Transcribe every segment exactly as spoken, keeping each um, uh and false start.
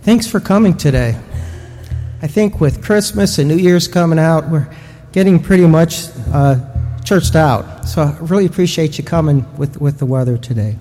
Thanks for coming today. I think with Christmas and New Year's coming out, we're getting pretty much uh, churched out. So I really appreciate you coming with, with the weather today.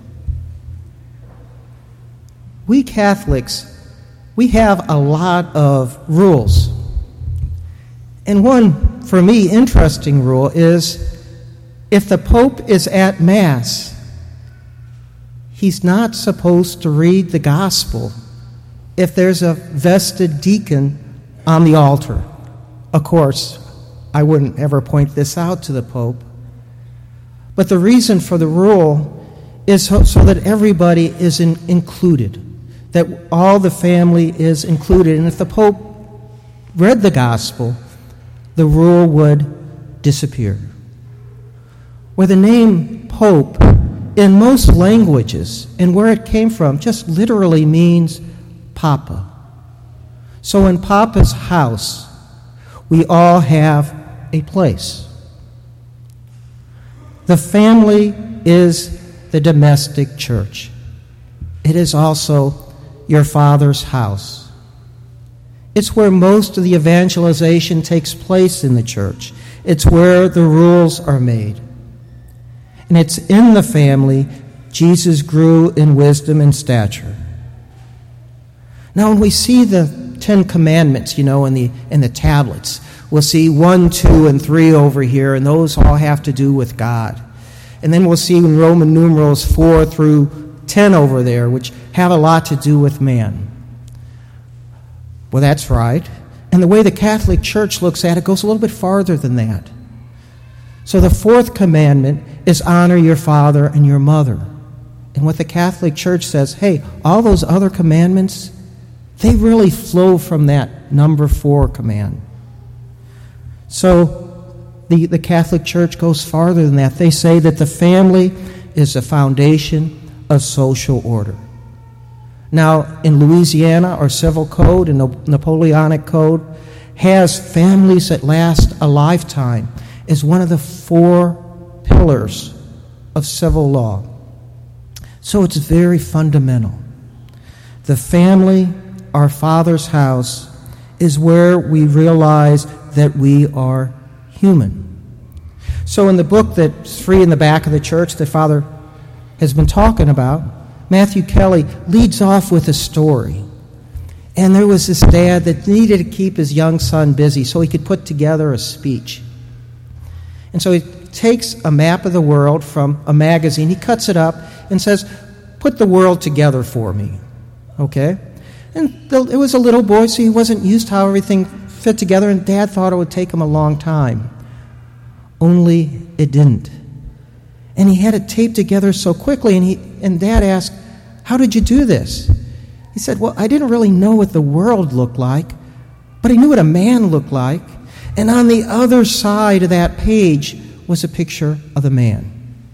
We Catholics, we have a lot of rules. And one, for me, interesting rule is if the Pope is at Mass, he's not supposed to read the Gospel if there's a vested deacon on the altar. Of course, I wouldn't ever point this out to the Pope. But the reason for the rule is so, so that everybody is in, included, that all the family is included. And if the Pope read the Gospel, the rule would disappear. Where the name Pope, in most languages, and where it came from, just literally means Papa. So in Papa's house, we all have a place. The family is the domestic church. It is also your Father's house. It's where most of the evangelization takes place in the church. It's where the rules are made. And it's in the family Jesus grew in wisdom and stature. Now, when we see the Ten Commandments, you know, in the in the tablets, we'll see one, two, and three over here, and those all have to do with God. And then we'll see in Roman numerals four through ten over there, which have a lot to do with man. Well, that's right. And the way the Catholic Church looks at it goes a little bit farther than that. So the fourth commandment is honor your father and your mother. And what the Catholic Church says, hey, all those other commandments, they really flow from that number four command. So the, the Catholic Church goes farther than that. They say that the family is the foundation of social order. Now, in Louisiana, our civil code and Napoleonic code has families that last a lifetime as one of the four pillars of civil law. So it's very fundamental. The family, our Father's house, is where we realize that we are human. So in the book that's free in the back of the church that Father has been talking about, Matthew Kelly leads off with a story. And there was this dad that needed to keep his young son busy so he could put together a speech. And so he takes a map of the world from a magazine, he cuts it up and says, put the world together for me. Okay? And it was a little boy, so he wasn't used to how everything fit together, and Dad thought it would take him a long time. Only it didn't. And he had it taped together so quickly, and he and Dad asked, how did you do this? He said, well, I didn't really know what the world looked like, but I knew what a man looked like. And on the other side of that page was a picture of the man.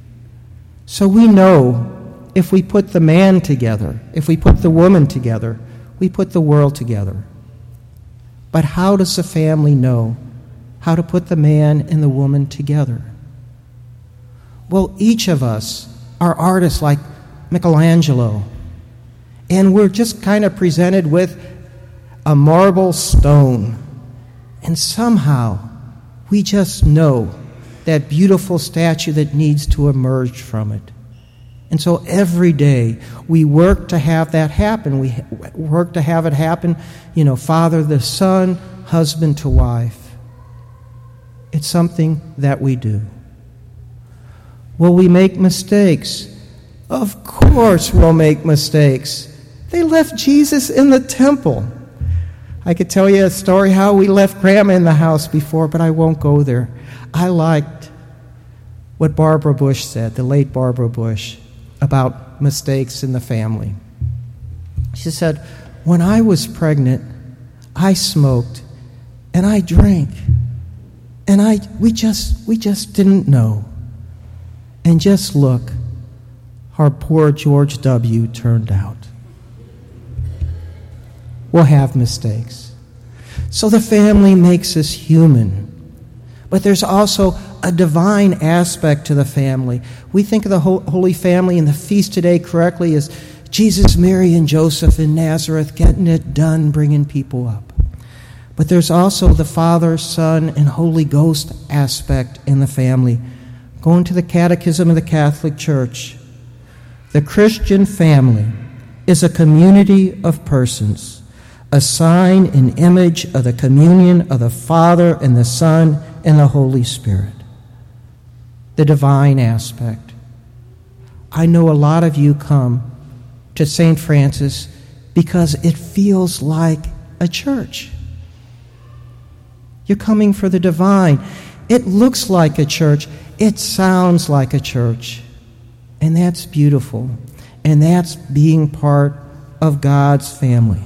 So we know if we put the man together, if we put the woman together, we put the world together. But how does the family know how to put the man and the woman together? Well, each of us are artists like Michelangelo, and we're just kind of presented with a marble stone, and somehow we just know that beautiful statue that needs to emerge from it. And so every day we work to have that happen. We work to have it happen, you know, father to son, husband to wife. It's something that we do. Will we make mistakes? Of course we'll make mistakes. They left Jesus in the temple. I could tell you a story how we left Grandma in the house before, but I won't go there. I liked what Barbara Bush said, the late Barbara Bush, about mistakes in the family. She said, when I was pregnant, I smoked and I drank, and I we just we just didn't know. And just look how poor George W. turned out. We'll have mistakes. So the family makes us human. But there's also a divine aspect to the family. We think of the Holy Family and the feast today correctly as Jesus, Mary, and Joseph in Nazareth getting it done, bringing people up. But there's also the Father, Son, and Holy Ghost aspect in the family. Going to the Catechism of the Catholic Church, the Christian family is a community of persons, a sign and image of the communion of the Father and the Son and the Holy Spirit. The divine aspect. I know a lot of you come to Saint Francis because it feels like a church. You're coming for the divine. It looks like a church. It sounds like a church. And that's beautiful. And that's being part of God's family.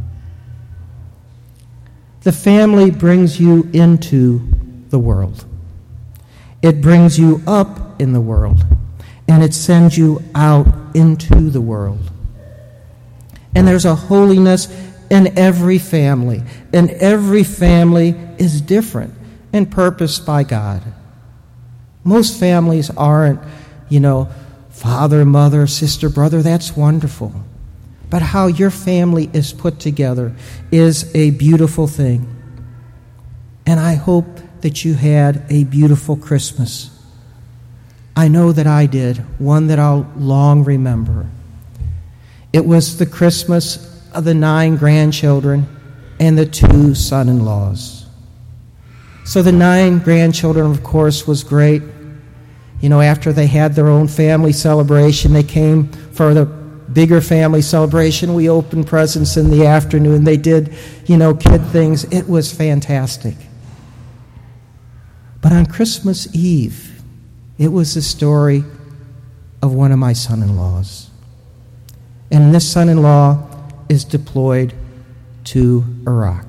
The family brings you into the world. It brings you up in the world. And it sends you out into the world. And there's a holiness in every family. And every family is different and purposed by God. Most families aren't, you know, father, mother, sister, brother. That's wonderful. But how your family is put together is a beautiful thing. And I hope that you had a beautiful Christmas. I know that I did, one that I'll long remember. It was the Christmas of the nine grandchildren and the two son-in-laws. So the nine grandchildren, of course, was great. You know, after they had their own family celebration, they came for the bigger family celebration. We opened presents in the afternoon. They did, you know, kid things. It was fantastic. But on Christmas Eve, it was the story of one of my son-in-laws. And this son-in-law is deployed to Iraq.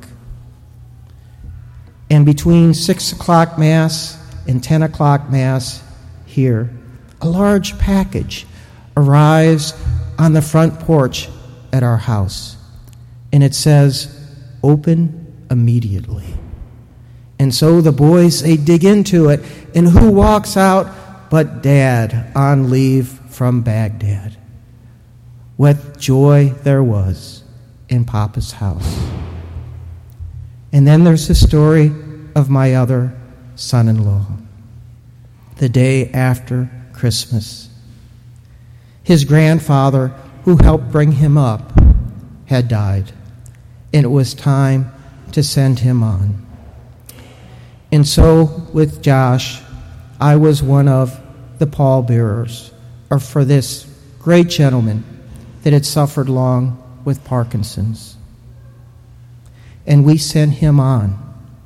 And between six o'clock Mass and ten o'clock Mass here, a large package arrives on the front porch at our house. And it says, "Open immediately." And so the boys, they dig into it. And who walks out but Dad on leave from Baghdad? What joy there was in Papa's house. And then there's the story of my other son-in-law. The day after Christmas, his grandfather, who helped bring him up, had died. And it was time to send him on. And so, with Josh, I was one of the pallbearers or for this great gentleman that had suffered long with Parkinson's. And we sent him on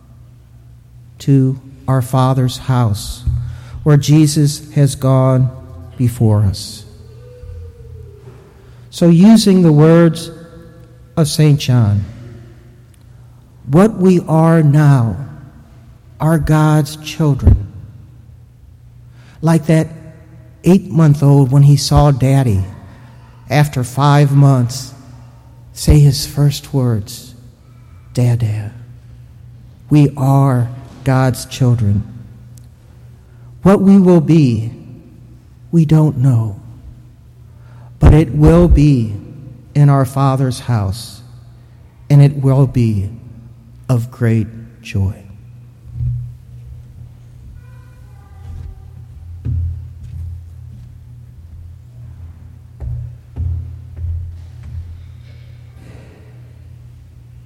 to our Father's house, where Jesus has gone before us. So, using the words of Saint John, what we are now are God's children. Like that eight-month-old when he saw Daddy, after five months, say his first words, "Dada." We are God's children. What we will be, we don't know. But it will be in our Father's house, and it will be of great joy.